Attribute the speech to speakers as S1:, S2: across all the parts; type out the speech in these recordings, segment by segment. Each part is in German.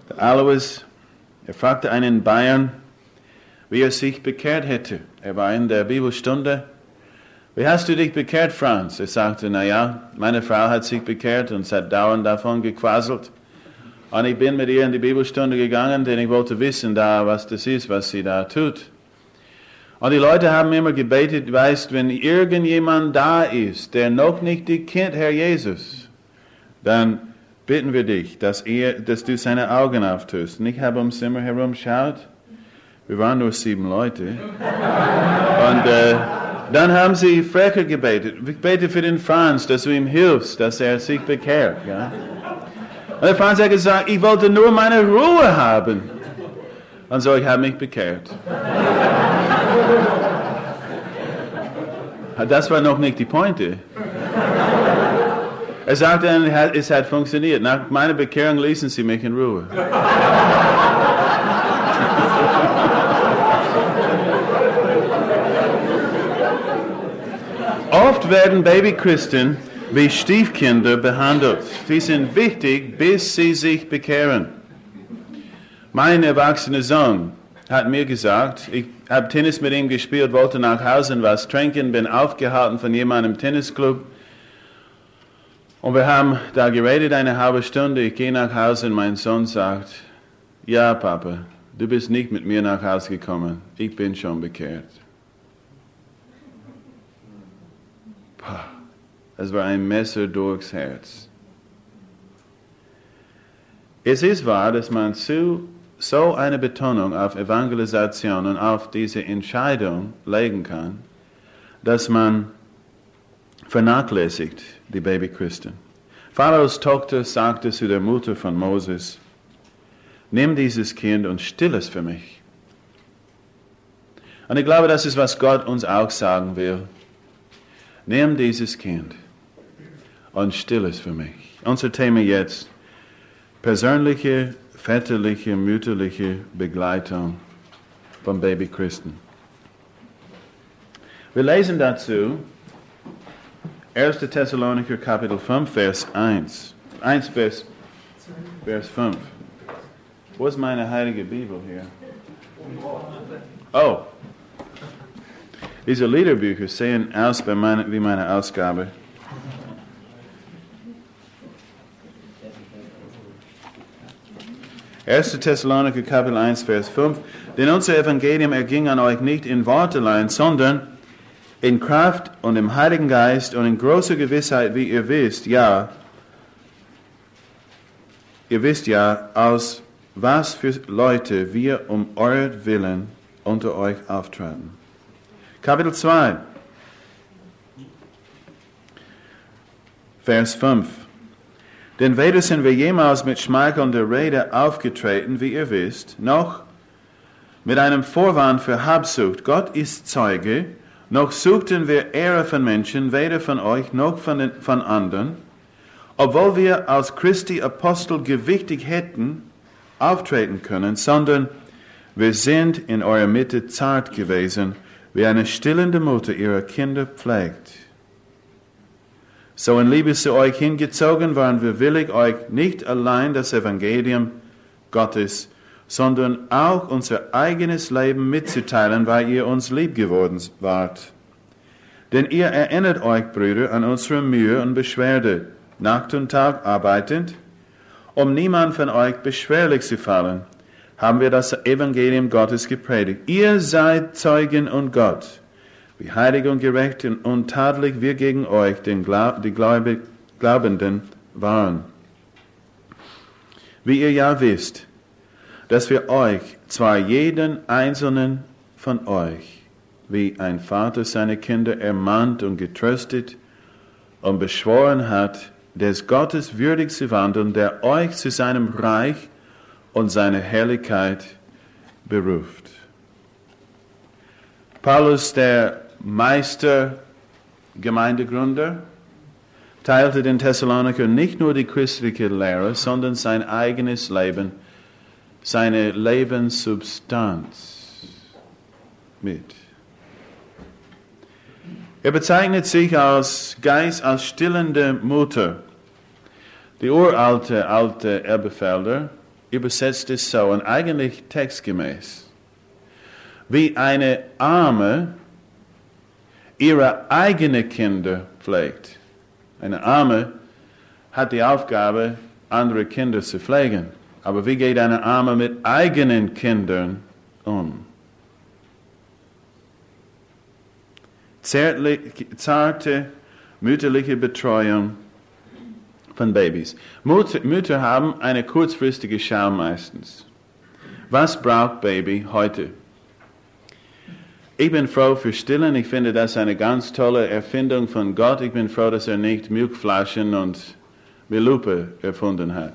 S1: Der Alois, er fragte einen in Bayern, wie er sich bekehrt hätte. Er war in der Bibelstunde. Wie hast du dich bekehrt, Franz? Er sagte, meine Frau hat sich bekehrt und hat dauernd davon gequasselt. Und ich bin mit ihr in die Bibelstunde gegangen, denn ich wollte wissen, was das ist, was sie da tut. Und die Leute haben immer gebetet, weißt, wenn irgendjemand da ist, der noch nicht dich kennt, Herr Jesus, dann bitten wir dich, dass du seine Augen auftust. Und ich habe ums Zimmer herum geschaut. Wir waren nur 7 Leute. Und dann haben sie frecher gebetet. Ich bete für den Franz, dass du ihm hilfst, dass er sich bekehrt. Ja? Und der Franz hat gesagt, ich wollte nur meine Ruhe haben. Und so, ich habe mich bekehrt. Das war noch nicht die Pointe. Er sagte, es hat funktioniert. Nach meiner Bekehrung ließen sie mich in Ruhe. Oft werden Babychristen wie Stiefkinder behandelt. Sie sind wichtig, bis sie sich bekehren. Mein erwachsener Sohn hat mir gesagt, ich habe Tennis mit ihm gespielt, wollte nach Hause und was trinken, bin aufgehalten von jemandem im Tennisclub. Und wir haben da geredet eine halbe Stunde. Ich gehe nach Hause und mein Sohn sagt, ja Papa, du bist nicht mit mir nach Hause gekommen. Ich bin schon bekehrt. Es war ein Messer durchs Herz. Es ist wahr, dass man so eine Betonung auf Evangelisation und auf diese Entscheidung legen kann, dass man vernachlässigt die Babychristen. Pharaos Tochter sagte zu der Mutter von Moses, nimm dieses Kind und still es für mich. Und ich glaube, das ist, was Gott uns auch sagen will. Nimm dieses Kind und still es für mich. Unser Thema jetzt, persönliche, väterliche, mütterliche Begleitung von Babychristen. Wir lesen dazu 1. Thessalonicher Kapitel 5, Vers 1. Vers 5. Wo ist meine heilige Bibel hier? Oh. Diese Liederbücher sehen aus wie meine Ausgabe. Erste Thessaloniker Kapitel 1, Vers 5. Denn unser Evangelium erging an euch nicht in Wort allein, sondern in Kraft und im Heiligen Geist und in großer Gewissheit, wie ihr wisst, aus was für Leute wir um euer Willen unter euch auftraten. Kapitel 2, Vers 5. Denn weder sind wir jemals mit schmeichelnder Rede aufgetreten, wie ihr wisst, noch mit einem Vorwand für Habsucht. Gott ist Zeuge, noch suchten wir Ehre von Menschen, weder von euch noch von anderen, obwohl wir als Christi Apostel gewichtig hätten auftreten können, sondern wir sind in eurer Mitte zart gewesen, wie eine stillende Mutter ihre Kinder pflegt. So in Liebe zu euch hingezogen waren wir willig, euch nicht allein das Evangelium Gottes, sondern auch unser eigenes Leben mitzuteilen, weil ihr uns lieb geworden wart. Denn ihr erinnert euch, Brüder, an unsere Mühe und Beschwerde, Nacht und Tag arbeitend, um niemand von euch beschwerlich zu fallen, haben wir das Evangelium Gottes gepredigt. Ihr seid Zeugen und Gott, wie heilig und gerecht und untadelig wir gegen euch, die Glaubenden, waren. Wie ihr ja wisst, dass wir euch, zwar jeden einzelnen von euch, wie ein Vater seine Kinder ermahnt und getröstet und beschworen hat, des Gottes würdig zu wandeln, der euch zu seinem Reich und seiner Herrlichkeit beruft. Paulus, der Meister Gemeindegründer, teilte den Thessalonikern nicht nur die christliche Lehre, sondern sein eigenes Leben, seine Lebenssubstanz mit. Er bezeichnet sich als Geist, als stillende Mutter. Die uralte Elberfelder übersetzt es so, und eigentlich textgemäß. Wie eine Arme ihre eigenen Kinder pflegt. Eine Arme hat die Aufgabe, andere Kinder zu pflegen. Aber wie geht eine Arme mit eigenen Kindern um? Zarte, mütterliche Betreuung von Babys. Mütter haben eine kurzfristige Schau meistens. Was braucht Baby heute? Ich bin froh für Stillen. Ich finde das eine ganz tolle Erfindung von Gott. Ich bin froh, dass er nicht Milchflaschen und Melupe erfunden hat.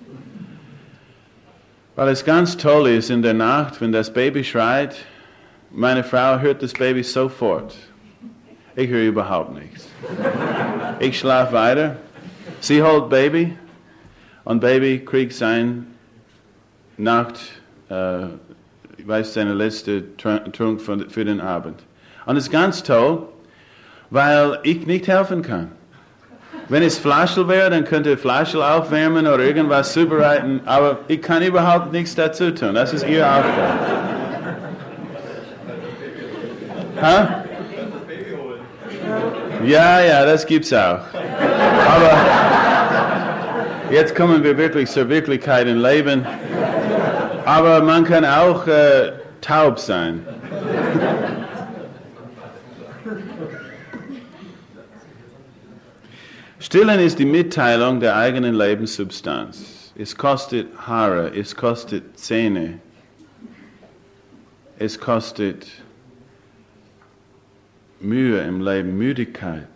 S1: Weil es ganz toll ist in der Nacht, wenn das Baby schreit, meine Frau hört das Baby sofort. Ich höre überhaupt nichts. Ich schlafe weiter. Sie holt Baby und Baby kriegt seine Nacht, ich weiß, seine letzte Trunk für den Abend. Und es ist ganz toll, weil ich nicht helfen kann. Wenn es Flaschel wäre, dann könnte ich Flaschel aufwärmen oder irgendwas zubereiten, aber ich kann überhaupt nichts dazu tun. Das ist ihre Aufgabe. Ha? Ja, das gibt's auch. Aber jetzt kommen wir wirklich zur Wirklichkeit im Leben. Aber man kann auch taub sein. Stillen ist die Mitteilung der eigenen Lebenssubstanz. Es kostet Haare, es kostet Zähne, es kostet Mühe im Leben, Müdigkeit.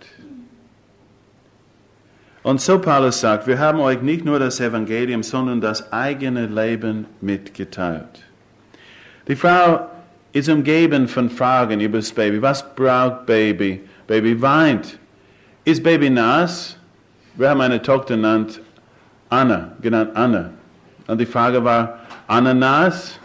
S1: Und so Paulus sagt, wir haben euch nicht nur das Evangelium, sondern das eigene Leben mitgeteilt. Die Frau ist umgeben von Fragen über das Baby. Was braucht Baby? Baby weint. Ist Baby nass? Wir haben eine Tochter genannt Anna. Und die Frage war, Ananas?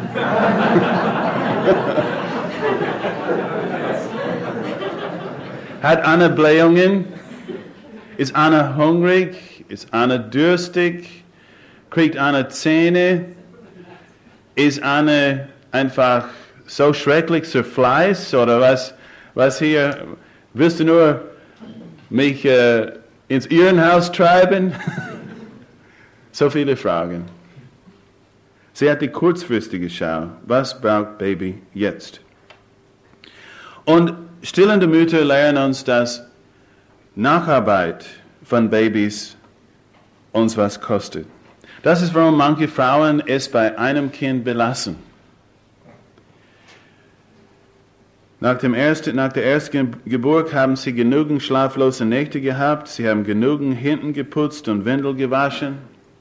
S1: Hat Anna Blähungen? Ist Anna hungrig? Ist Anna durstig? Kriegt Anna Zähne? Ist Anna einfach so schrecklich zerfleißt? Oder was hier? Willst du nur mich ins Irrenhaus treiben? So viele Fragen. Sie hat die kurzfristige Schau. Was braucht Baby jetzt? Und stillende Mütter lehren uns, dass Nacharbeit von Babys uns was kostet. Das ist, warum manche Frauen es bei einem Kind belassen. Nach der ersten Geburt haben sie genügend schlaflose Nächte gehabt, sie haben genügend Hinten geputzt und Windel gewaschen.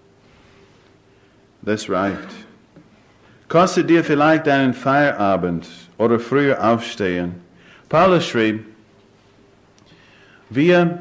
S1: Das reicht. Kostet dir vielleicht einen Feierabend oder früher aufstehen. Paulus schrieb, wir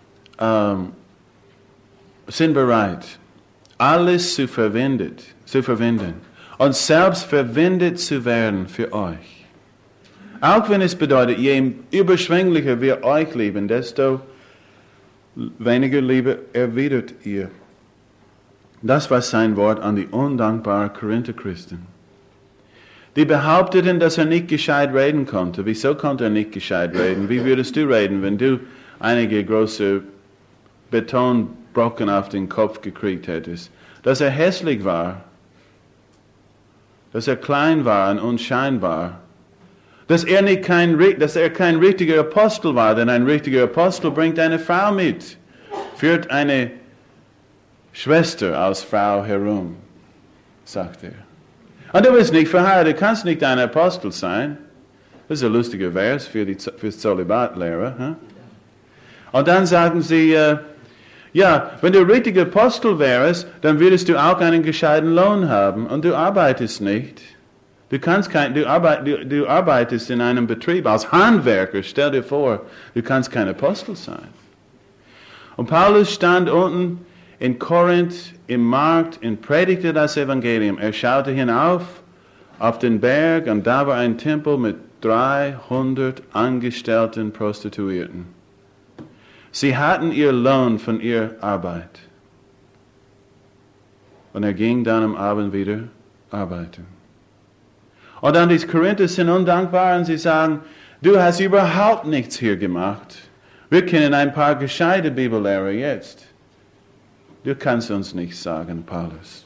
S1: sind bereit, alles zu verwenden und selbst verwendet zu werden für euch. Auch wenn es bedeutet, je überschwänglicher wir euch lieben, desto weniger Liebe erwidert ihr. Das war sein Wort an die undankbaren Korinther-Christen. Die behaupteten, dass er nicht gescheit reden konnte. Wieso konnte er nicht gescheit reden? Wie würdest du reden, wenn du einige große Betonbrocken auf den Kopf gekriegt hättest? Dass er hässlich war, dass er klein war und unscheinbar, dass er kein richtiger Apostel war, denn ein richtiger Apostel bringt eine Frau mit, führt eine Schwester als Frau herum, sagt er. Und du bist nicht verheiratet, du kannst nicht ein Apostel sein. Das ist ein lustiger Vers fürs Zölibatlehrer. Huh? Und dann sagen sie, wenn du richtiger Apostel wärst, dann würdest du auch einen gescheiten Lohn haben. Und du arbeitest nicht. Du arbeitest in einem Betrieb als Handwerker. Stell dir vor, du kannst kein Apostel sein. Und Paulus stand unten in Korinth im Markt und predigte das Evangelium. Er schaute hinauf auf den Berg und da war ein Tempel mit 300 angestellten Prostituierten. Sie hatten ihr Lohn von ihrer Arbeit. Und er ging dann am Abend wieder arbeiten. Und dann die Korinther sind undankbar und sie sagen, du hast überhaupt nichts hier gemacht. Wir kennen ein paar gescheite Bibellehrer jetzt. Du kannst uns nichts sagen, Paulus.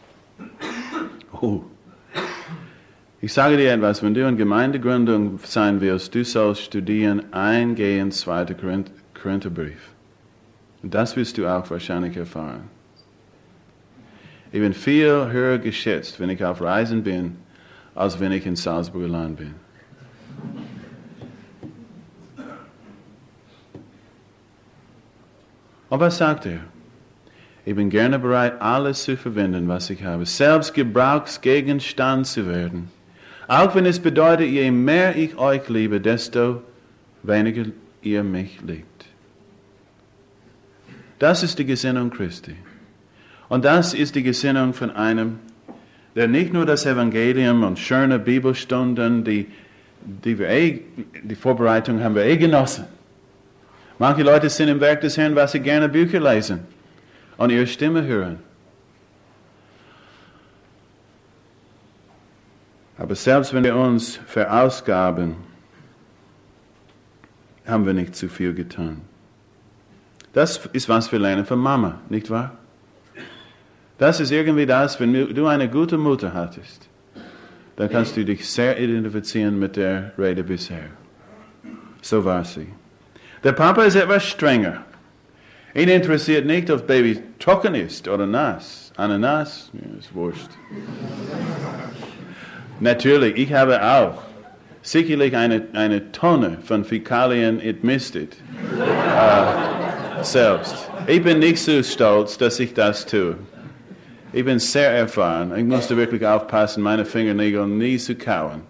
S1: Oh. Ich sage dir etwas, wenn du in Gemeindegründung sein willst, du sollst studieren, eingehend 2. Korintherbrief. Und das wirst du auch wahrscheinlich erfahren. Ich bin viel höher geschätzt, wenn ich auf Reisen bin, als wenn ich in Salzburger Land bin. Und was sagt er? Ich bin gerne bereit, alles zu verwenden, was ich habe, selbst Gebrauchsgegenstand zu werden. Auch wenn es bedeutet, je mehr ich euch liebe, desto weniger ihr mich liebt. Das ist die Gesinnung Christi. Und das ist die Gesinnung von einem, der nicht nur das Evangelium und schöne Bibelstunden, die Vorbereitung haben wir genossen. Manche Leute sind im Werk des Herrn, weil sie gerne Bücher lesen und ihre Stimme hören. Aber selbst wenn wir uns verausgaben, haben wir nicht zu viel getan. Das ist, was wir lernen von Mama, nicht wahr? Das ist irgendwie das, wenn du eine gute Mutter hattest, dann kannst du dich sehr identifizieren mit der Rede bisher. So war sie. Der Papa ist etwas strenger. Ihn interessiert nicht, ob Baby trocken ist oder nass. Ananas, ja, ist wurscht. Natürlich, ich habe auch sicherlich eine Tonne von Fäkalien entmistet. Selbst. Ich bin nicht so stolz, dass ich das tue. Ich bin sehr erfahren. Ich musste wirklich aufpassen, meine Fingernägel nie zu kauen.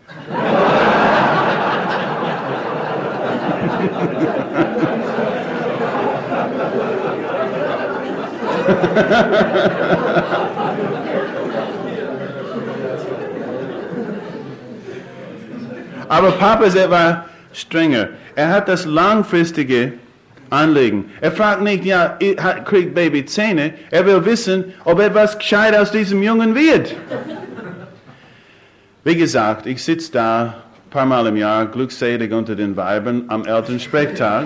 S1: Aber Papa ist etwas strenger. Er hat das langfristige Anliegen. Er fragt nicht, ja, kriegt Baby Zähne. Er will wissen, ob etwas gescheit aus diesem Jungen wird. Wie gesagt, ich sitze da ein paar Mal im Jahr, glückselig unter den Weibern am Elternsprechtag.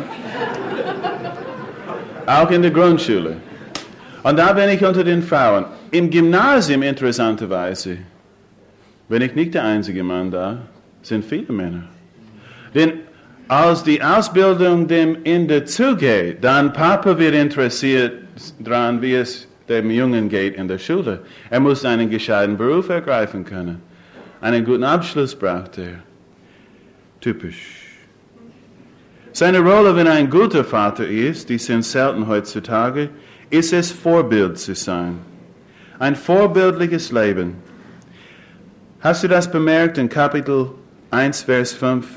S1: Auch in der Grundschule. Und da bin ich unter den Frauen. Im Gymnasium, interessanterweise, bin ich nicht der einzige Mann da, sind viele Männer. Denn als die Ausbildung dem Ende zugeht, dann Papa wird interessiert daran, wie es dem Jungen geht in der Schule. Er muss einen gescheiten Beruf ergreifen können. Einen guten Abschluss braucht er. Typisch. Seine Rolle, wenn er ein guter Vater ist, die sind selten heutzutage, ist es, Vorbild zu sein. Ein vorbildliches Leben. Hast du das bemerkt in Kapitel 1, Vers 5?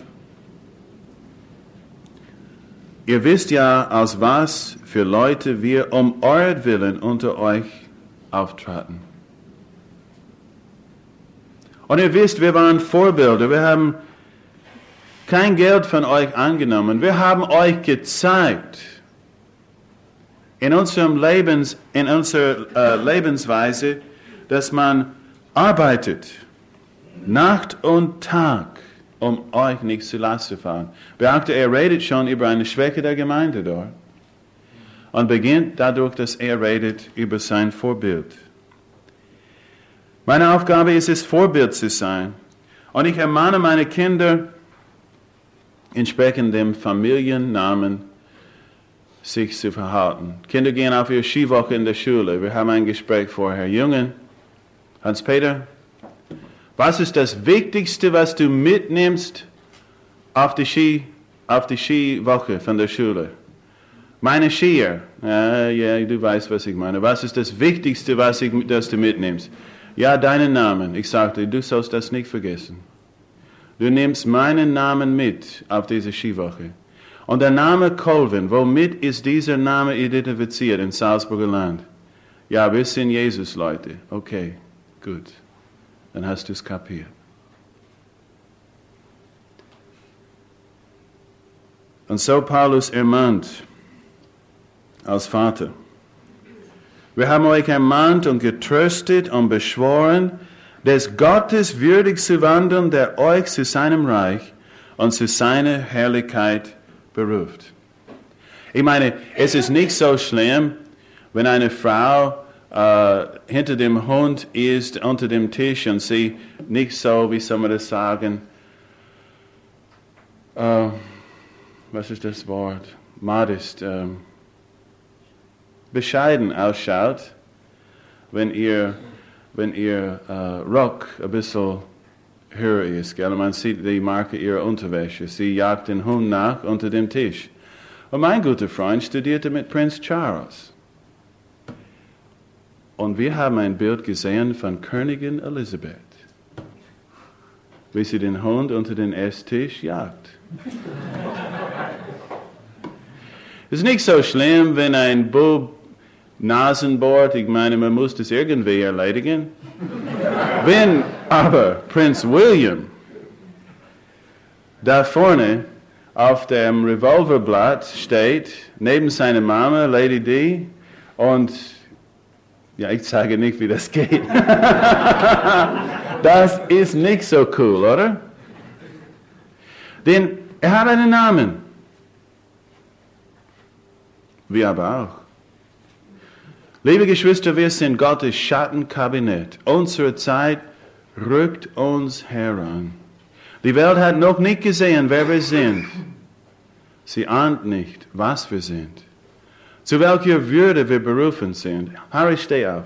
S1: Ihr wisst ja, aus was für Leute wir um euretwillen unter euch auftraten. Und ihr wisst, wir waren Vorbilder. Wir haben kein Geld von euch angenommen. Wir haben euch gezeigt, in unserer Lebensweise, dass man arbeitet, Nacht und Tag, um euch nicht zu Last zu fallen. Beachte, er redet schon über eine Schwäche der Gemeinde dort. Und beginnt dadurch, dass er redet über sein Vorbild. Meine Aufgabe ist es, Vorbild zu sein. Und ich ermahne meine Kinder, entsprechend dem Familiennamen sich zu verhalten. Kinder gehen auf ihre Skiwoche in der Schule. Wir haben ein Gespräch vorher. Jungen, Hans-Peter, was ist das Wichtigste, was du mitnimmst auf die Skiwoche von der Schule? Meine Skier. Ja, du weißt, was ich meine. Was ist das Wichtigste, das du mitnimmst? Ja, deinen Namen. Ich sagte, du sollst das nicht vergessen. Du nimmst meinen Namen mit auf diese Skiwoche. Und der Name Colvin, womit ist dieser Name identifiziert in Salzburger Land? Ja, wir sind Jesus-Leute. Okay, gut. Dann hast du es kapiert. Und so Paulus ermahnt als Vater. Wir haben euch ermahnt und getröstet und beschworen, des Gottes würdig zu wandeln, der euch zu seinem Reich und zu seiner Herrlichkeit beruft. Ich meine, es ist nicht so schlimm, wenn eine Frau hinter dem Hund ist, unter dem Tisch und sie nicht so, wie soll man das sagen, was ist das Wort? Modest, bescheiden ausschaut, wenn ihr Rock ein bisschen höher ist. Gell? Man sieht die Marke ihrer Unterwäsche. Sie jagt den Hund nach unter dem Tisch. Und mein guter Freund studierte mit Prinz Charles. Und wir haben ein Bild gesehen von Königin Elisabeth, wie sie den Hund unter den Esstisch jagt. Es ist nicht so schlimm, wenn ein Bub Nasen bohrt. Ich meine, man muss das irgendwie erledigen. Wenn aber Prinz William da vorne auf dem Revolverblatt steht, neben seiner Mama, Lady Di, und ja, ich sage nicht, wie das geht. Das ist nicht so cool, oder? Denn er hat einen Namen. Wir aber auch. Liebe Geschwister, wir sind Gottes Schattenkabinett. Unsere Zeit rückt uns heran. Die Welt hat noch nicht gesehen, wer wir sind. Sie ahnt nicht, was wir sind. Zu welcher Würde wir berufen sind. Harry, steh auf.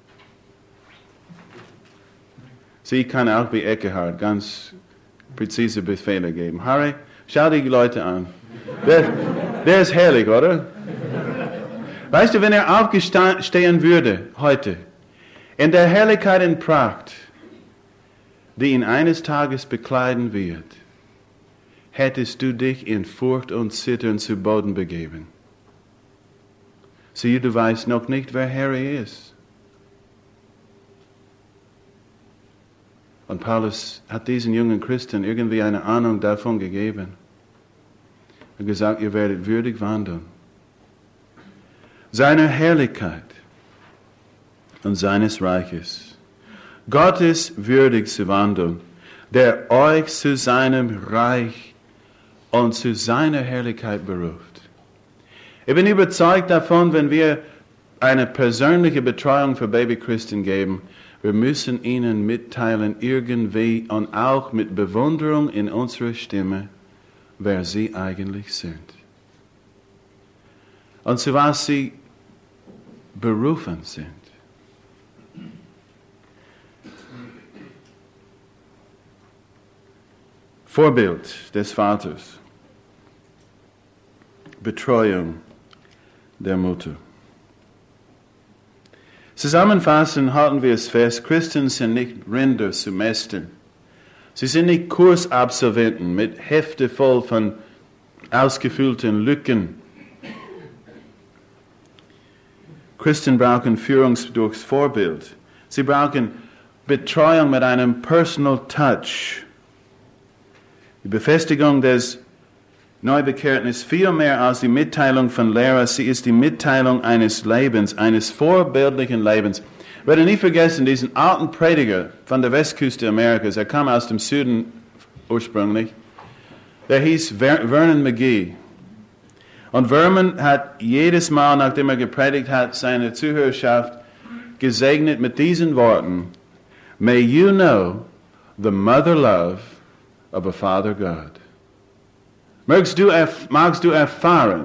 S1: Sie kann auch wie Eckehard ganz präzise Befehle geben. Harry, schau die Leute an. Der ist herrlich, oder? Weißt du, wenn er aufstehen würde heute, in der Herrlichkeit und Pracht, die ihn eines Tages bekleiden wird, hättest du dich in Furcht und Zittern zu Boden begeben. Sieh, du weißt noch nicht, wer Harry ist. Und Paulus hat diesen jungen Christen irgendwie eine Ahnung davon gegeben. Er hat gesagt, ihr werdet würdig wandeln. Seiner Herrlichkeit und seines Reiches. Gottes würdig zu wandeln, der euch zu seinem Reich und zu seiner Herrlichkeit beruft. Ich bin überzeugt davon, wenn wir eine persönliche Betreuung für Babychristen geben, wir müssen ihnen mitteilen, irgendwie und auch mit Bewunderung in unserer Stimme, wer sie eigentlich sind. Und zu was sie berufen sind. Vorbild des Vaters. Betreuung der Mutter. Zusammenfassend halten wir es fest, Christen sind nicht Rinder zu mästen. Sie sind nicht Kursabsolventen mit Hefte voll von ausgefüllten Lücken. Christen brauchen Führung durchs Vorbild. Sie brauchen Betreuung mit einem Personal Touch. Die Befestigung des Neubekehrten viel mehr als die Mitteilung von Lehrer. Sie ist die Mitteilung eines Lebens, eines vorbildlichen Lebens. Ich werde nie vergessen, diesen alten Prediger von der Westküste Amerikas, er kam aus dem Süden ursprünglich, der hieß Vernon McGee. Und Vernon hat jedes Mal, nachdem er gepredigt hat, seine Zuhörerschaft gesegnet mit diesen Worten: May you know the mother love of a Father God. Möchtest du erfahren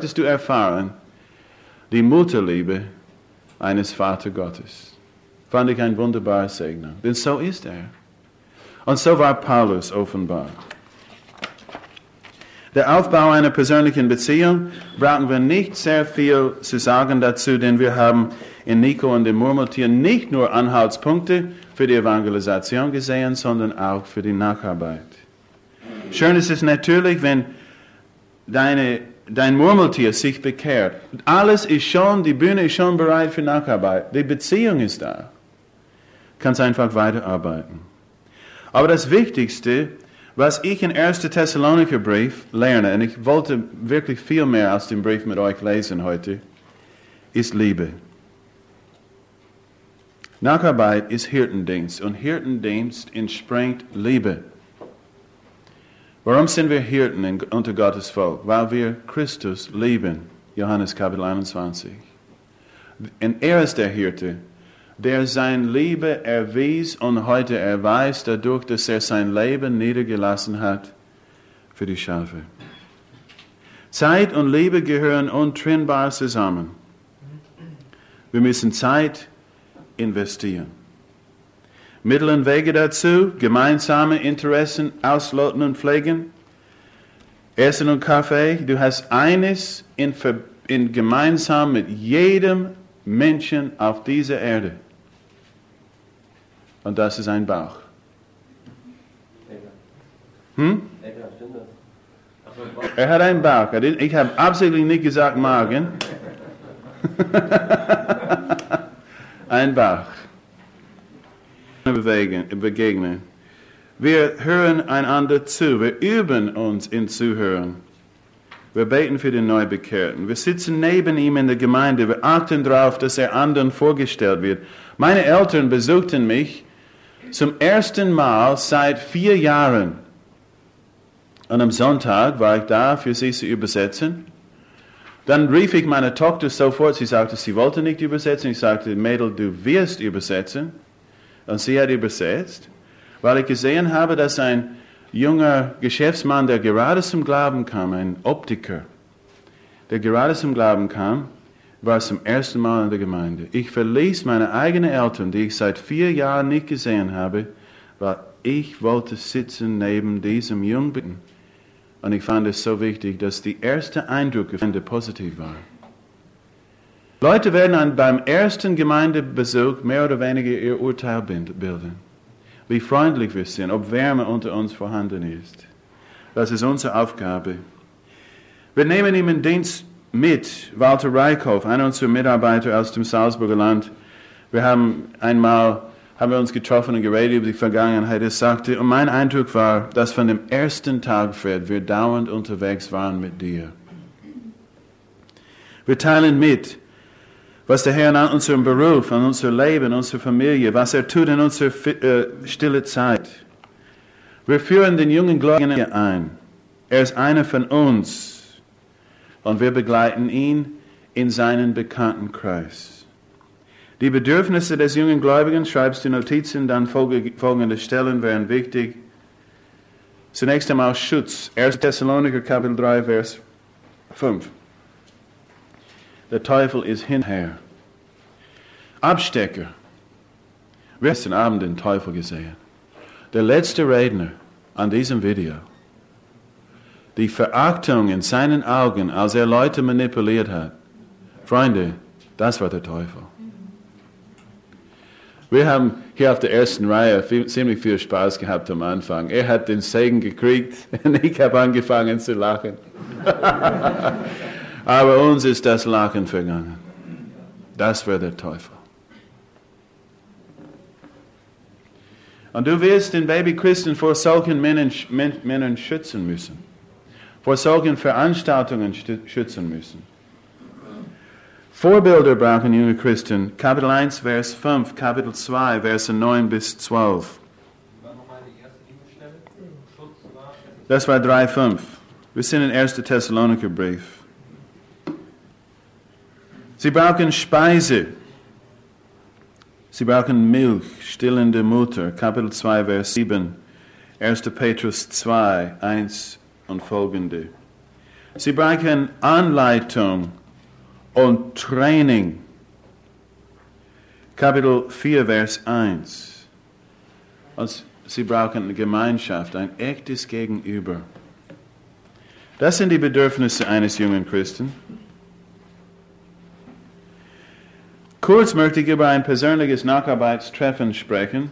S1: die Mutterliebe eines Vater Gottes? Fand ich ein wunderbarer Segen. Denn so ist er. Und so war Paulus offenbar. Der Aufbau einer persönlichen Beziehung brauchen wir nicht sehr viel zu sagen dazu, denn wir haben in Nico und dem Murmeltier nicht nur Anhaltspunkte für die Evangelisation gesehen, sondern auch für die Nacharbeit. Schön ist es natürlich, wenn dein Murmeltier sich bekehrt. Alles ist schon, die Bühne ist schon bereit für Nacharbeit. Die Beziehung ist da. Kannst einfach weiterarbeiten. Aber das Wichtigste, was ich in 1. Thessalonicher Brief lerne, und ich wollte wirklich viel mehr aus dem Brief mit euch lesen heute, ist Liebe. Nacharbeit ist Hirtendienst und Hirtendienst entspringt Liebe. Warum sind wir Hirten unter Gottes Volk? Weil wir Christus lieben. Johannes Kapitel 21. Und ist der Hirte, der sein Liebe erwies und heute erweist, dadurch, dass sein Leben niedergelassen hat für die Schafe. Zeit und Liebe gehören untrennbar zusammen. Wir müssen Zeit investieren. Mittel und Wege dazu, gemeinsame Interessen ausloten und pflegen. Essen und Kaffee, du hast eines in gemeinsam mit jedem Menschen auf dieser Erde. Und das ist ein Bauch. Er hat einen Bauch. Ich habe absichtlich nicht gesagt Magen. Ein Bauch. Begegnen. Wir hören einander zu. Wir üben uns in Zuhören. Wir beten für den Neubekehrten. Wir sitzen neben ihm in der Gemeinde. Wir achten darauf, dass anderen vorgestellt wird. Meine Eltern besuchten mich zum ersten Mal seit 4 Jahren. Und am Sonntag war ich da, für sie zu übersetzen. Dann rief ich meine Tochter sofort. Sie sagte, sie wollte nicht übersetzen. Ich sagte, Mädel, du wirst übersetzen. Und sie hat übersetzt, weil ich gesehen habe, dass ein junger Geschäftsmann, der gerade zum Glauben kam, ein Optiker, der gerade zum Glauben kam, war zum ersten Mal in der Gemeinde. Ich verließ meine eigenen Eltern, die ich seit 4 Jahren nicht gesehen habe, weil ich wollte sitzen neben diesem Jungen. Und ich fand es so wichtig, dass die erste Eindrücke positiv waren. Leute werden beim ersten Gemeindebesuch mehr oder weniger ihr Urteil bilden. Wie freundlich wir sind, ob Wärme unter uns vorhanden ist. Das ist unsere Aufgabe. Wir nehmen ihn in Dienst mit. Walter Reichhoff, einer unserer Mitarbeiter aus dem Salzburger Land. Wir haben wir uns getroffen und geredet über die Vergangenheit. Er sagte, und mein Eindruck war, dass von dem ersten Tag, Fred, wir dauernd unterwegs waren mit dir. Wir teilen mit, was der Herr an unserem Beruf, an unser Leben, an unserer Familie, was er tut in unserer stille Zeit. Wir führen den jungen Gläubigen ein. Er ist einer von uns und wir begleiten ihn in seinen bekannten Kreis. Die Bedürfnisse des jungen Gläubigen, schreibst du Notizen, dann folgende Stellen wären wichtig. Zunächst einmal Schutz. 1. Thessaloniker Kapitel 3, Vers 5. Der Teufel ist hinterher. Abstecker. Wir haben gestern Abend den Teufel gesehen. Der letzte Redner an diesem Video. Die Verachtung in seinen Augen, als er Leute manipuliert hat. Freunde, das war der Teufel. Wir haben hier auf der ersten Reihe ziemlich viel Spaß gehabt am Anfang. Er hat den Segen gekriegt und ich habe angefangen zu lachen. Aber uns ist das Lachen vergangen. Das war der Teufel. Und du wirst den Babychristen vor solchen Männern schützen müssen. Vor solchen Veranstaltungen schützen müssen. Vorbilder brauchen junge Christen. Kapitel 1, Vers 5, Kapitel 2, Verse 9 bis 12. Das war 3,5. Wir sind in 1. Thessaloniker Brief. Sie brauchen Speise. Sie brauchen Milch, stillende Mutter. Kapitel 2, Vers 7. 1. Petrus 2, 1 und folgende. Sie brauchen Anleitung und Training. Kapitel 4, Vers 1. Und sie brauchen eine Gemeinschaft, ein echtes Gegenüber. Das sind die Bedürfnisse eines jungen Christen. Kurz möchte ich über ein persönliches Nacharbeitstreffen sprechen.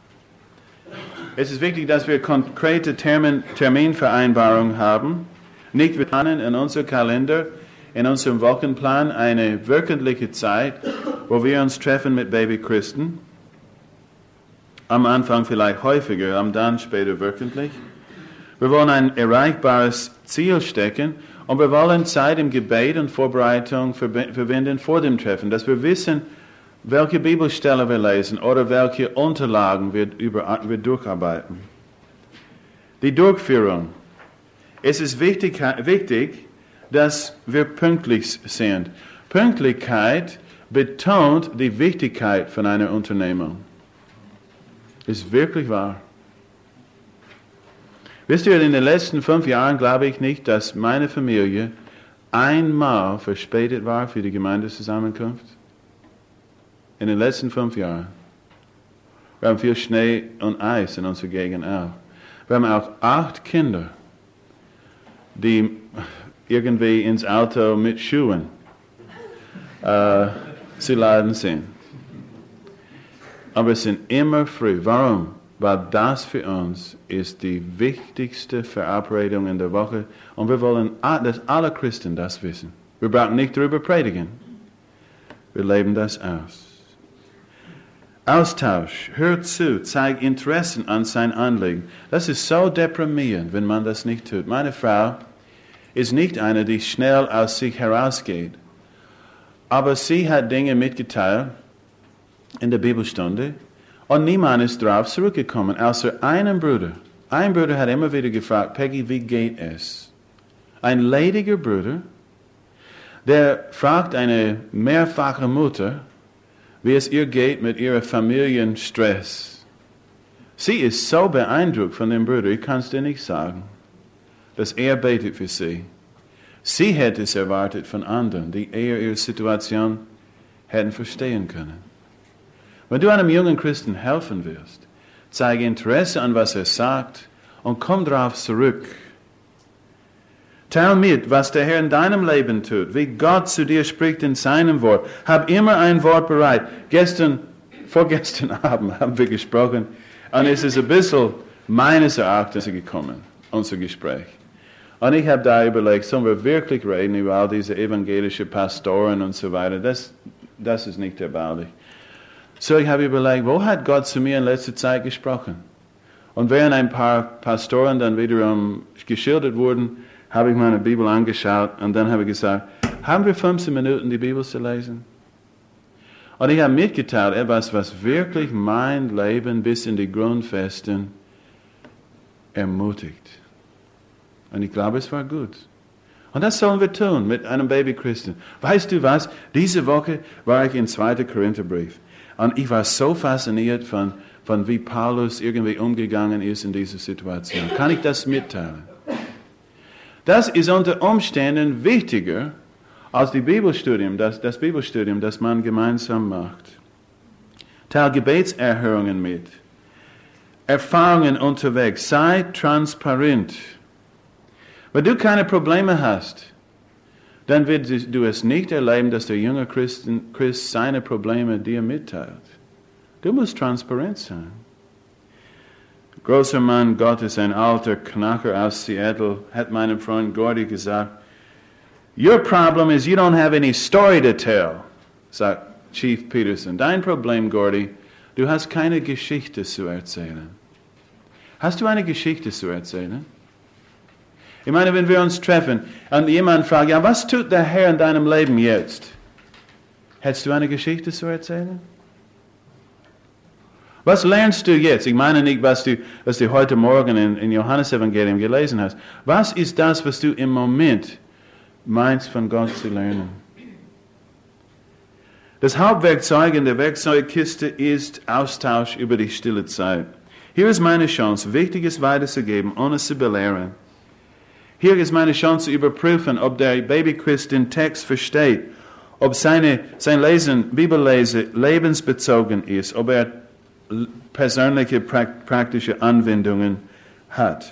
S1: Es ist wichtig, dass wir konkrete Terminvereinbarungen haben. Nicht wir planen in unserem Kalender, in unserem Wochenplan eine wöchentliche Zeit, wo wir uns treffen mit Babychristen. Am Anfang vielleicht häufiger, dann später wöchentlich. Wir wollen ein erreichbares Ziel stecken und wir wollen Zeit im Gebet und Vorbereitung verwenden vor dem Treffen, dass wir wissen, welche Bibelstelle wir lesen oder welche Unterlagen wir durcharbeiten. Die Durchführung. Es ist wichtig, dass wir pünktlich sind. Pünktlichkeit betont die Wichtigkeit von einer Unternehmung. Ist wirklich wahr. Wisst ihr, in den letzten 5 Jahren glaube ich nicht, dass meine Familie einmal verspätet war für die Gemeindezusammenkunft. In den letzten 5 Jahren. Wir haben viel Schnee und Eis in unserer Gegend auch. Wir haben auch 8 Kinder, die irgendwie ins Auto mit Schuhen zu laden sind. Aber es sind immer früh. Warum? Weil das für uns ist die wichtigste Verabredung in der Woche. Und wir wollen, dass alle Christen das wissen. Wir brauchen nicht darüber predigen. Wir leben das aus. Austausch, hört zu, zeigt Interessen an sein Anliegen. Das ist so deprimierend, wenn man das nicht tut. Meine Frau ist nicht eine, die schnell aus sich herausgeht. Aber sie hat Dinge mitgeteilt in der Bibelstunde und niemand ist darauf zurückgekommen, außer einem Bruder. Ein Bruder hat immer wieder gefragt, Peggy, wie geht es? Ein lediger Bruder, der fragt eine mehrfache Mutter, wie es ihr geht mit ihrem Familienstress. Sie ist so beeindruckt von dem Bruder, ich kann es dir nicht sagen, dass er betet für sie. Sie hätte es erwartet von anderen, die eher ihre Situation hätten verstehen können. Wenn du einem jungen Christen helfen willst, zeige Interesse an, was er sagt und komm darauf zurück. Teil mit, was der Herr in deinem Leben tut, wie Gott zu dir spricht in seinem Wort. Hab immer ein Wort bereit. Vorgestern Abend haben wir gesprochen und es ist ein bisschen meines Erachtens gekommen, unser Gespräch. Und ich habe da überlegt, sollen wir wirklich reden über all diese evangelischen Pastoren und so weiter? Das ist nicht erbaulich. So, ich habe überlegt, wo hat Gott zu mir in letzter Zeit gesprochen? Und während ein paar Pastoren dann wiederum geschildert wurden, habe ich meine Bibel angeschaut und dann habe ich gesagt, haben wir 15 Minuten die Bibel zu lesen? Und ich habe mitgeteilt, etwas, was wirklich mein Leben bis in die Grundfesten ermutigt. Und ich glaube, es war gut. Und das sollen wir tun mit einem Babychristen. Weißt du was? Diese Woche war ich im 2. Korintherbrief. Und ich war so fasziniert von wie Paulus irgendwie umgegangen ist in dieser Situation. Kann ich das mitteilen? Das ist unter Umständen wichtiger als das Bibelstudium, das man gemeinsam macht. Teil Gebetserhörungen mit. Erfahrungen unterwegs. Sei transparent. Wenn du keine Probleme hast, dann wirst du es nicht erleben, dass der junge Christ seine Probleme dir mitteilt. Du musst transparent sein. Großer Mann Gottes, ein alter Knacker aus Seattle, hat meinem Freund Gordy gesagt, Your problem is you don't have any story to tell, sagt Chief Peterson. Dein Problem, Gordy, du hast keine Geschichte zu erzählen. Hast du eine Geschichte zu erzählen? Ich meine, wenn wir uns treffen und jemand fragt, ja, was tut der Herr in deinem Leben jetzt? Hättest du eine Geschichte zu erzählen? Was lernst du jetzt? Ich meine nicht, was du heute Morgen in Johannes-Evangelium gelesen hast. Was ist das, was du im Moment meinst, von Gott zu lernen? Das Hauptwerkzeug in der Werkzeugkiste ist Austausch über die stille Zeit. Hier ist meine Chance, Wichtiges weiterzugeben, ohne zu belehren. Hier ist meine Chance zu überprüfen, ob der Babychrist den Text versteht, ob sein Bibellesen lebensbezogen ist, ob er persönliche, praktische Anwendungen hat.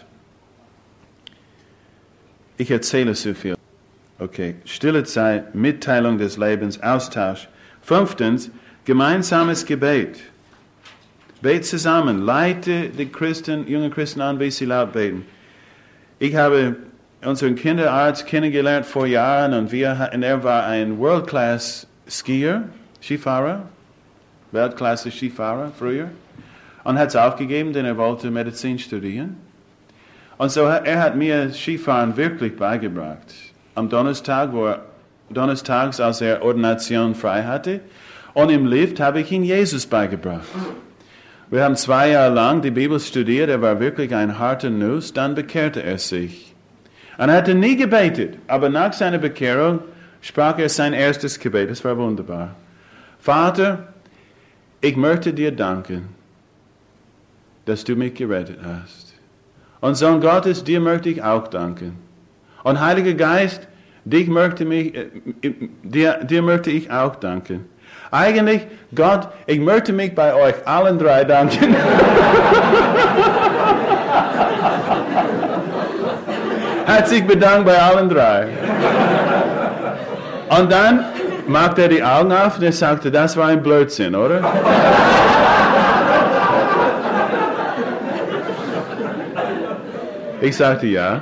S1: Ich erzähle zu viel. Okay, stille Zeit, Mitteilung des Lebens, Austausch. 5. Gemeinsames Gebet. Bet zusammen, leite die jungen Christen an, wie sie laut beten. Ich habe unseren Kinderarzt kennengelernt vor Jahren und er war ein World-Class-Skier, Skifahrer, Weltklasse-Skifahrer früher und hat es aufgegeben, denn er wollte Medizin studieren. Und so er hat mir Skifahren wirklich beigebracht. Am Donnerstags, als er Ordination frei hatte. Und im Lift habe ich ihn Jesus beigebracht. Wir haben 2 Jahre lang die Bibel studiert, er war wirklich ein harter Nuss, dann bekehrte er sich. Und er hatte nie gebetet, aber nach seiner Bekehrung sprach er sein erstes Gebet, das war wunderbar. Vater, ich möchte dir danken, dass du mich gerettet hast. Und Sohn Gottes, dir möchte ich auch danken. Und Heiliger Geist, dir möchte ich auch danken. Eigentlich, Gott, ich möchte mich bei euch allen 3 danken. Hat sich bedankt bei allen 3. Und dann machte er die Augen auf und er sagte, das war ein Blödsinn, oder? Ich sagte ja.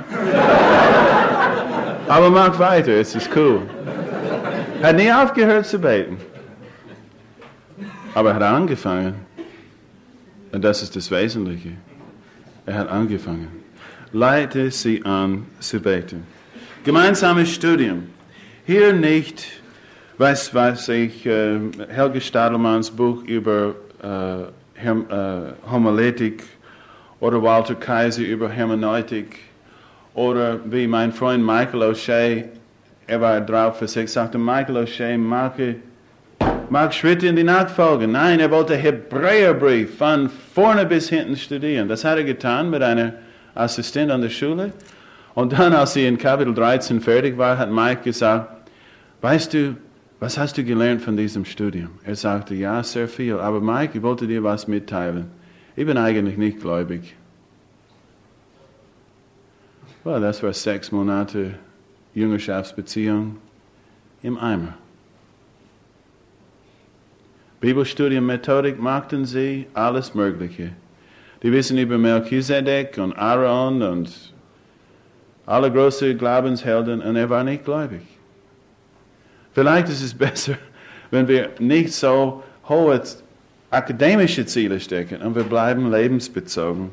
S1: Aber mach weiter, es ist cool. Er hat nie aufgehört zu beten. Aber er hat angefangen. Und das ist das Wesentliche. Er hat angefangen. Leite sie an zu beten. Gemeinsames Studium. Hier nicht, weiß ich, Helge Stadelmanns Buch über Homiletik oder Walter Kaiser über Hermeneutik oder wie mein Freund Michael O'Shea, er war drauf für sich, sagte Michael O'Shea, mag Schritte in die Nachfolge. Nein, er wollte Hebräerbrief von vorne bis hinten studieren. Das hat er getan mit einer Assistentin an der Schule. Und dann, als sie in Kapitel 13 fertig war, hat Mike gesagt, weißt du, was hast du gelernt von diesem Studium? Er sagte, ja, sehr viel. Aber Mike, ich wollte dir was mitteilen. Ich bin eigentlich nicht gläubig. Well, das war 6 Monate Jüngerschaftsbeziehung im Eimer. Bibelstudium, Methodik machten sie alles Mögliche. Die wissen über Melchisedek und Aaron und alle großen Glaubenshelden und er war nicht gläubig. Vielleicht ist es besser, wenn wir nicht so hohe akademische Ziele stecken und wir bleiben lebensbezogen.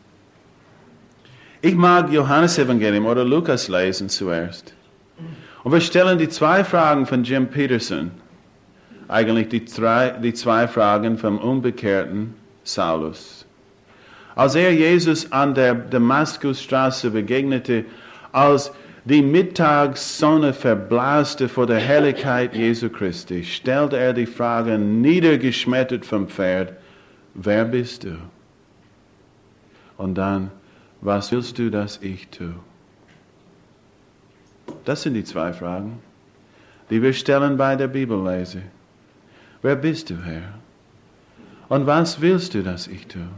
S1: Ich mag Johannesevangelium oder Lukas lesen zuerst. Und wir stellen die 2 Fragen von Jim Peterson. Eigentlich die 2 Fragen vom unbekehrten Saulus. Als er Jesus an der Damaskusstraße begegnete, als die Mittagssonne verblaste vor der Herrlichkeit Jesu Christi, stellte er die Frage, niedergeschmettert vom Pferd, wer bist du? Und dann, was willst du, dass ich tue? Das sind die 2 Fragen, die wir stellen bei der Bibellese. Wer bist du, Herr? Und was willst du, dass ich tue?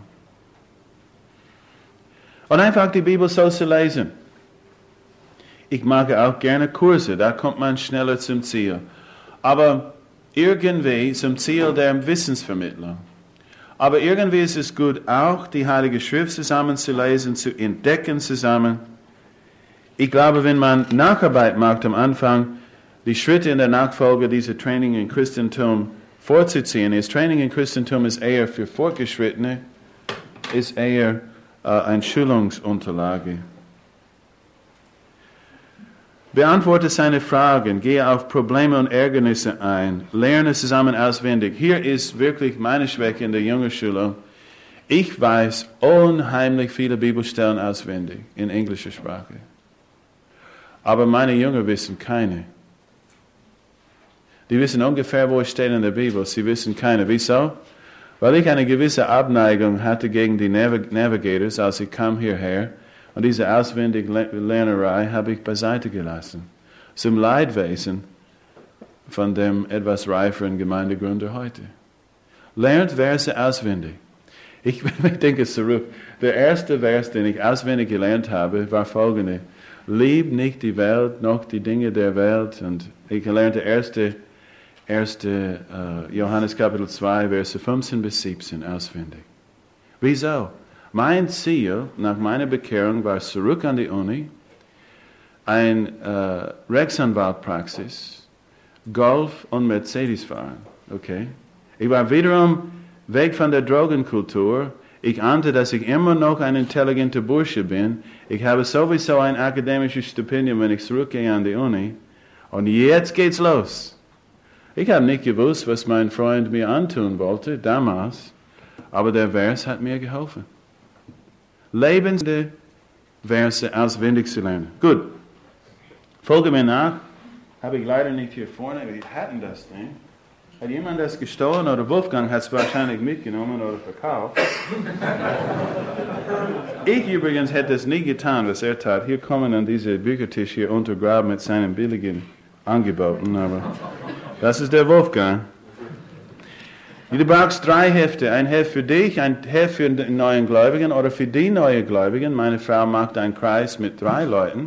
S1: Und einfach die Bibel so zu lesen. Ich mag auch gerne Kurse, da kommt man schneller zum Ziel. Aber irgendwie zum Ziel der Wissensvermittlung. Aber irgendwie ist es gut, auch die Heilige Schrift zusammen zu lesen, zu entdecken zusammen. Ich glaube, wenn man Nacharbeit macht am Anfang, die Schritte in der Nachfolge dieser Training im Christentum vorzuziehen ist. Training im Christentum ist eher für Fortgeschrittene, ist eher eine Schulungsunterlage. Beantworte seine Fragen, gehe auf Probleme und Ärgernisse ein, lerne zusammen auswendig. Hier ist wirklich meine Schwäche in der Jüngerschule. Ich weiß unheimlich viele Bibelstellen auswendig in englischer Sprache. Aber meine Jünger wissen keine. Die wissen ungefähr, wo es steht in der Bibel. Sie wissen keine. Wieso? Weil ich eine gewisse Abneigung hatte gegen die Navigators, als ich kam hierher. Und diese auswendige Lernerei habe ich beiseite gelassen. Zum Leidwesen von dem etwas reiferen Gemeindegründer heute. Lernt Verse auswendig. Ich denke zurück. Der erste Vers, den ich auswendig gelernt habe, war folgende. Lieb nicht die Welt, noch die Dinge der Welt. Und ich lernte 1. Johannes Kapitel 2, Verse 15 bis 17 auswendig. Wieso? Mein Ziel nach meiner Bekehrung war zurück an die Uni, ein Rechtsanwaltpraxis, Golf und Mercedes fahren. Okay? Ich war wiederum weg von der Drogenkultur. Ich ahnte, dass ich immer noch ein intelligenter Bursche bin. Ich habe sowieso ein akademisches Stipendium, wenn ich zurückgehe an die Uni. Und jetzt geht's los. Ich habe nicht gewusst, was mein Freund mir antun wollte, damals, aber der Vers hat mir geholfen. Lebende Verse auswendig zu lernen. Gut, folge mir nach. Habe ich leider nicht hier vorne, wir hatten das Ding. Hat jemand das gestohlen oder Wolfgang hat es wahrscheinlich mitgenommen oder verkauft? Ich übrigens hätte es nie getan, was er tat. Hier kommen an diese Büchertisch hier untergraben mit seinen billigen Angeboten, aber das ist der Wolfgang. Du brauchst 3 Hefte. Ein Heft für dich, ein Heft für die neuen Gläubigen oder für die neuen Gläubigen. Meine Frau macht einen Kreis mit 3 Leuten.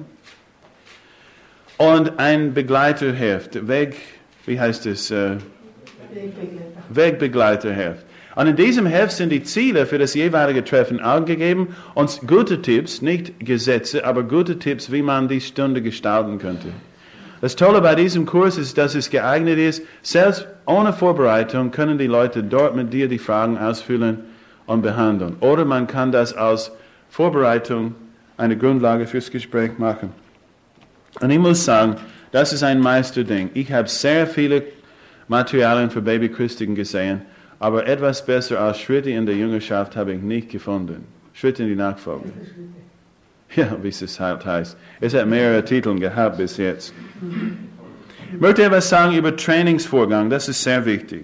S1: Und ein Begleiterheft. Wie heißt es? Wegbegleiterheft. Und in diesem Heft sind die Ziele für das jeweilige Treffen angegeben und gute Tipps, nicht Gesetze, aber gute Tipps, wie man die Stunde gestalten könnte. Das Tolle bei diesem Kurs ist, dass es geeignet ist, selbst ohne Vorbereitung können die Leute dort mit dir die Fragen ausfüllen und behandeln. Oder man kann das als Vorbereitung eine Grundlage fürs Gespräch machen. Und ich muss sagen, das ist ein Meisterding. Ich habe sehr viele Materialien für Babychristigen gesehen, aber etwas besser als Schritte in der Jüngerschaft habe ich nicht gefunden. Schritte in die Nachfolge. Ja, wie es halt heißt. Es hat mehrere Titel gehabt bis jetzt. Ich möchte etwas sagen über Trainingsvorgang, das ist sehr wichtig.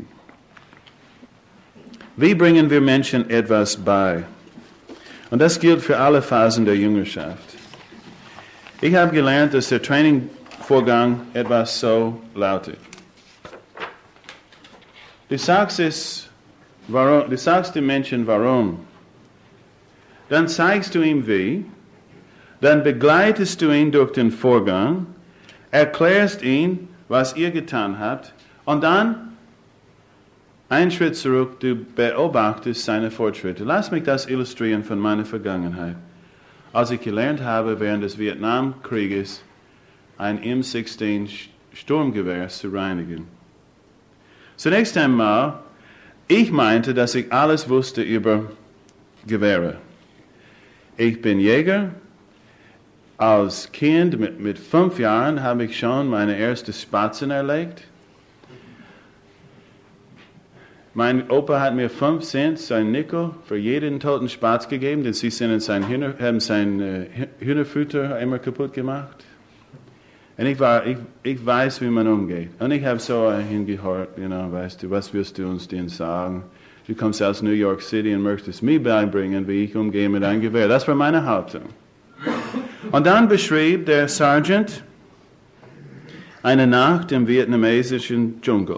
S1: Wie bringen wir Menschen etwas bei? Und das gilt für alle Phasen der Jüngerschaft. Ich habe gelernt, dass der Trainingvorgang etwas so lautet. Du sagst dem Menschen warum, dann zeigst du ihm wie, dann begleitest du ihn durch den Vorgang, erklärst ihm, was ihr getan habt, und dann einen Schritt zurück, du beobachtest seine Fortschritte. Lass mich das illustrieren von meiner Vergangenheit. Als ich gelernt habe, während des Vietnamkrieges ein M16 Sturmgewehr zu reinigen. Zunächst einmal, ich meinte, dass ich alles wusste über Gewehre. Ich bin Jäger. Als Kind mit 5 Jahren habe ich schon meine ersten Spatzen erlegt. Mein Opa hat mir 5 Cent, sein Nickel, für jeden toten Spatz gegeben, denn sie haben sein Hühnerfutter immer kaputt gemacht. Und ich weiß, wie man umgeht. Und ich habe so hingehört, weißt du, was wirst du uns denn sagen? Du kommst aus New York City und möchtest mir beibringen, wie ich umgehe mit einem Gewehr. Das war meine Haltung. Und dann beschrieb der Sergeant eine Nacht im vietnamesischen Dschungel.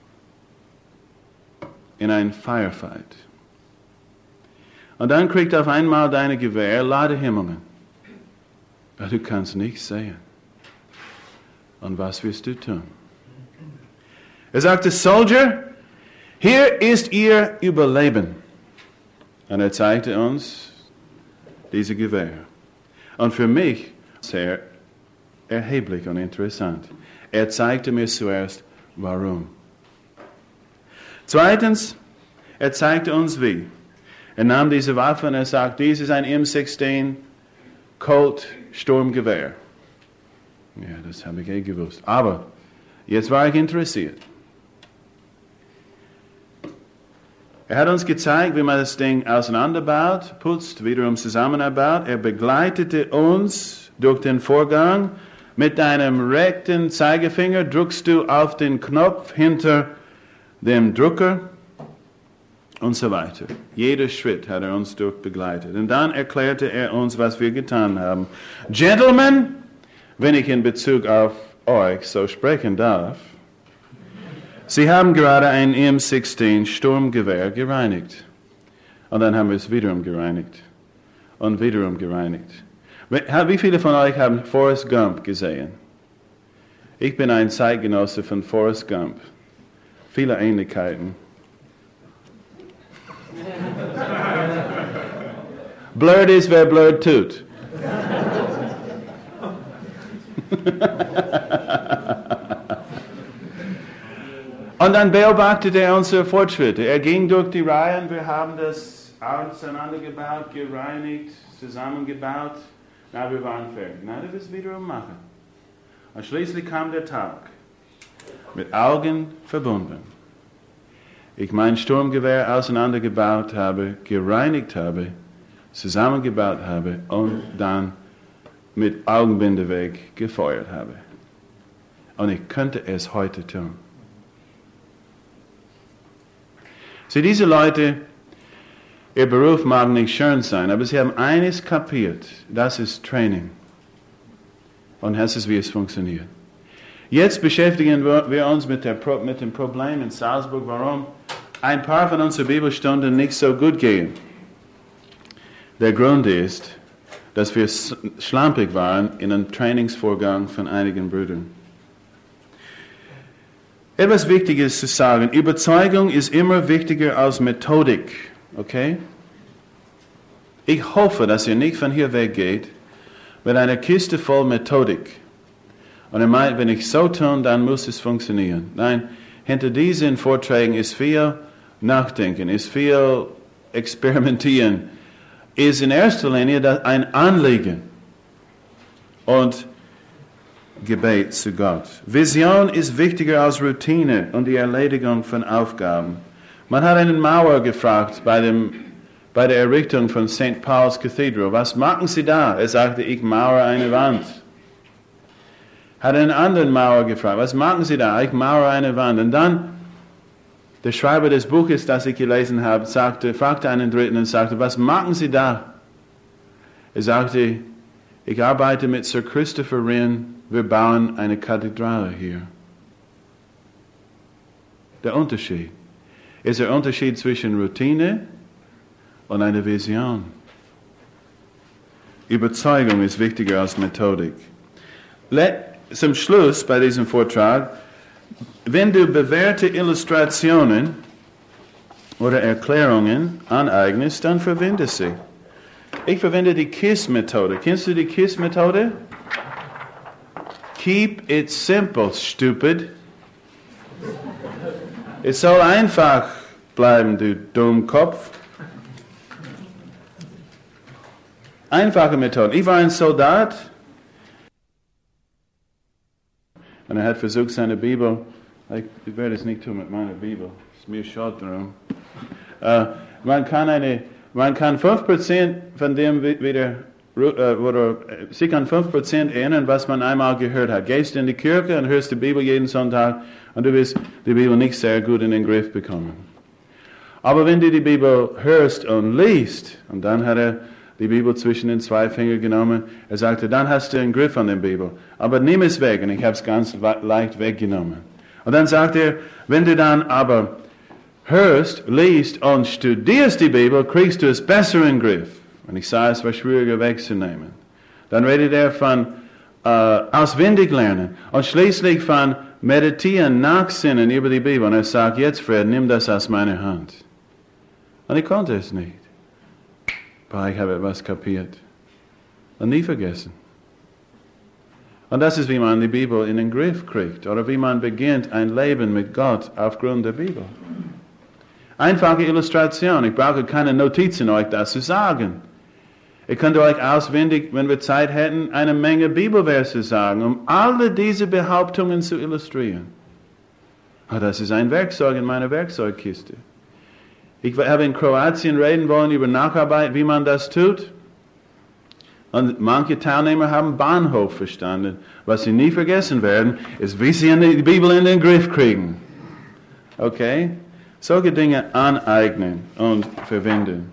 S1: In einem Firefight. Und dann kriegt auf einmal dein Gewehr Ladehemmungen. Aber du kannst nichts sehen. Und was wirst du tun? Er sagte, Soldier, hier ist ihr Überleben. Und er zeigte uns diese Gewehr. Und für mich sehr erheblich und interessant. Er zeigte mir zuerst, warum. Zweitens, er zeigte uns wie. Er nahm diese Waffe und er sagt, dies ist ein M16 Colt Sturmgewehr. Ja, das habe ich gewusst. Aber jetzt war ich interessiert. Er hat uns gezeigt, wie man das Ding auseinanderbaut, putzt, wiederum zusammenbaut. Er begleitete uns durch den Vorgang. Mit deinem rechten Zeigefinger drückst du auf den Knopf hinter dem Drucker und so weiter. Jeder Schritt hat er uns durchbegleitet. Und dann erklärte er uns, was wir getan haben. Gentlemen, wenn ich in Bezug auf euch so sprechen darf, Sie haben gerade ein M16 Sturmgewehr gereinigt. Und dann haben wir es wiederum gereinigt. Und wiederum gereinigt. Wie viele von euch haben Forrest Gump gesehen? Ich bin ein Zeitgenosse von Forrest Gump. Viele Ähnlichkeiten. Blöd ist, wer blöd tut. Und dann beobachtete er unsere Fortschritte. Er ging durch die Reihen, wir haben das auseinandergebaut, gereinigt, zusammengebaut. Na, wir waren fertig. Na, das wiederum machen. Und schließlich kam der Tag. mit Augen verbunden. Ich mein Sturmgewehr auseinandergebaut habe, gereinigt habe, zusammengebaut habe und dann mit Augenbindeweg gefeuert habe. Und ich könnte es heute tun. Sieh, diese Leute, ihr Beruf mag nicht schön sein, aber sie haben eines kapiert, das ist Training. Und das ist, wie es funktioniert. Jetzt beschäftigen wir uns mit dem Problem in Salzburg, warum ein paar von unseren Bibelstunden nicht so gut gehen. Der Grund ist, dass wir schlampig waren in einem Trainingsvorgang von einigen Brüdern. Etwas Wichtiges zu sagen, Überzeugung ist immer wichtiger als Methodik, okay? Ich hoffe, dass ihr nicht von hier weggeht mit einer Kiste voll Methodik. Und ihr meint, wenn ich so tue, dann muss es funktionieren. Nein, hinter diesen Vorträgen ist viel Nachdenken, ist viel Experimentieren, ist in erster Linie ein Anliegen und Gebet zu Gott. Vision ist wichtiger als Routine und die Erledigung von Aufgaben. Man hat einen Maurer gefragt bei der Errichtung von St. Paul's Cathedral, was machen Sie da? Er sagte, ich mauere eine Wand. Hat einen anderen Maurer gefragt, was machen Sie da? Ich mauere eine Wand. Und dann, der Schreiber des Buches, das ich gelesen habe, fragte einen Dritten und sagte, was machen Sie da? Er sagte, ich arbeite mit Sir Christopher Wren, wir bauen eine Kathedrale hier. Der Unterschied ist der Unterschied zwischen Routine und einer Vision. Überzeugung ist wichtiger als Methodik. Zum Schluss bei diesem Vortrag, wenn du bewährte Illustrationen oder Erklärungen aneignest, dann verwende sie. Ich verwende die KISS-Methode. Kennst du die KISS-Methode? Keep it simple, stupid. Es soll einfach bleiben, du Dummkopf. Einfache Methode. Ich war ein Soldat und er hat versucht, seine Bibel, ich werde es nicht tun mit meiner Bibel, es ist mir schade drum. Man kann 5% von dem wieder, oder sich an 5% erinnern, was man einmal gehört hat. Gehst in die Kirche und hörst die Bibel jeden Sonntag und du wirst die Bibel nicht sehr gut in den Griff bekommen. Aber wenn du die Bibel hörst und liest, und dann hat er die Bibel zwischen den zwei Fingern genommen, er sagte, dann hast du einen Griff an der Bibel. Aber nimm es weg, und ich habe es ganz leicht weggenommen. Und dann sagt er, wenn du dann aber hörst, liest und studierst die Bibel, kriegst du es besser in den Griff. Und ich sah, es war schwieriger wegzunehmen. Dann redet er von auswendig lernen und schließlich von meditieren, nachsinnen über die Bibel. Und er sagt, jetzt Fred, nimm das aus meiner Hand. Und ich konnte es nicht. Aber ich habe etwas kapiert und nie vergessen. Und das ist, wie man die Bibel in den Griff kriegt oder wie man beginnt ein Leben mit Gott aufgrund der Bibel. Einfache Illustration. Ich brauche keine Notizen, euch das zu sagen. Ich könnte euch auswendig, wenn wir Zeit hätten, eine Menge Bibelverse sagen, um alle diese Behauptungen zu illustrieren. Aber das ist ein Werkzeug in meiner Werkzeugkiste. Ich habe in Kroatien reden wollen über Nacharbeit, wie man das tut. Und manche Teilnehmer haben Bahnhof verstanden. Was sie nie vergessen werden, ist, wie sie die Bibel in den Griff kriegen. Okay? Solche Dinge aneignen und verwenden.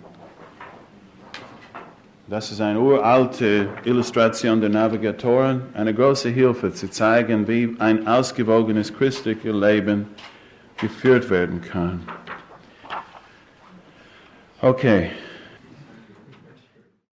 S1: Das ist eine uralte Illustration der Navigatoren, eine große Hilfe zu zeigen, wie ein ausgewogenes christliches Leben geführt werden kann. Okay.